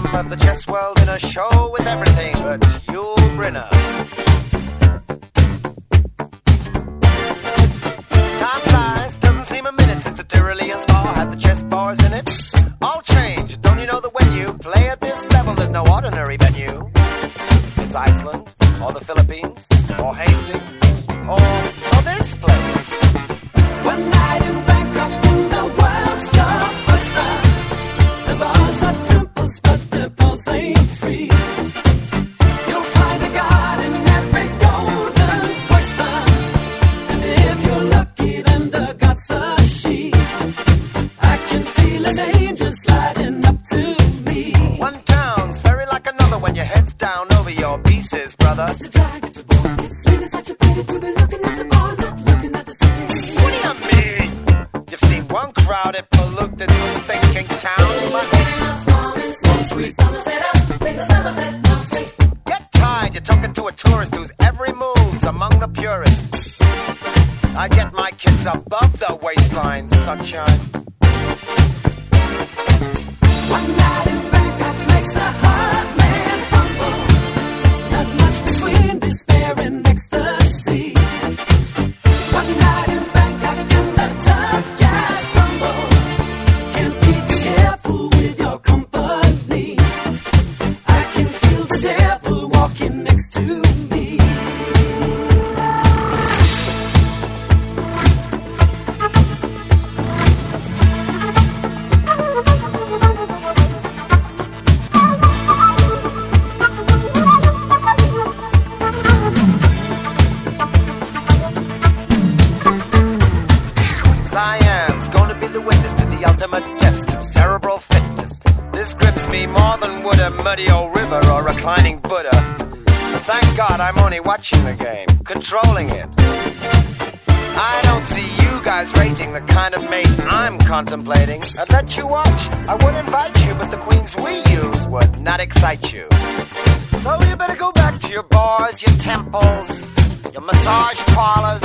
of the chess world in a show with everything but Yul Brynner. Time flies, doesn't seem a minute since the Tyrolean spa had the chess bars in it. All change, don't you know that when you play at this level, there's no ordinary venue? It's Iceland, or the Philippines, or Hastings, or this place. One night in Bangkok in the world's blockbuster. The bars are temples, but the pulse ain't free. You'll find a god in every golden oyster. And if you're lucky, then the god's a she. I can feel an angel sliding up to me. One town's very like another when your head's down over your pieces, brother. It's a drag, it's a bore, it's really such a pity to be looking at the bar, not looking at the city. What do you mean? You've seen one crowded, polluted, thinking town. Get tired, you're talking to a tourist whose every move's among the purists. I get my kids above the waistline, sunshine. One night in Bangkok makes the heart man humble. Not much between despair and ecstasy. One night in Bangkok and the tough guys crumble. Can't be too careful with your company. I can feel the devil walking next to me. Siam's going to be the witness to the ultimate test of cerebral fitness. This grips me more than would a muddy old river or reclining Buddha. But thank God I'm only watching the game, controlling it. I don't see you guys rating the kind of mate I'm contemplating. I'd let you watch, I would invite you, but the queens we use would not excite you. So you better go back to your bars, your temples, your massage parlors,